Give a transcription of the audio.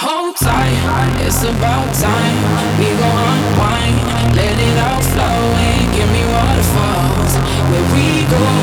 Hold tight, it's about time. We gon' unwind, let it all flow and give me waterfalls. Where we go.